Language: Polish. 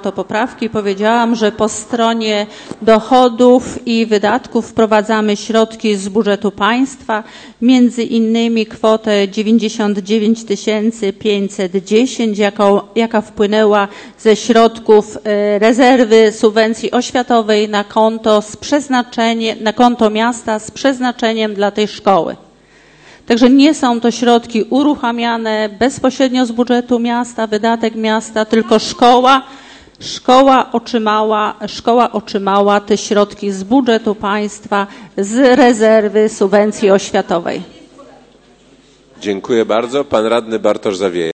autopoprawki. Powiedziałam, że po stronie dochodów i wydatków wprowadzamy środki z budżetu państwa, między innymi kwotę 99 510, jaka wpłynęła ze środków rezerwy subwencji oświatowej na konto miasta z przeznaczeniem dla tej szkoły. Także nie są to środki uruchamiane bezpośrednio z budżetu miasta, wydatek miasta, tylko szkoła otrzymała te środki z budżetu państwa, z rezerwy subwencji oświatowej. Dziękuję bardzo. Pan radny Bartosz Zawieja.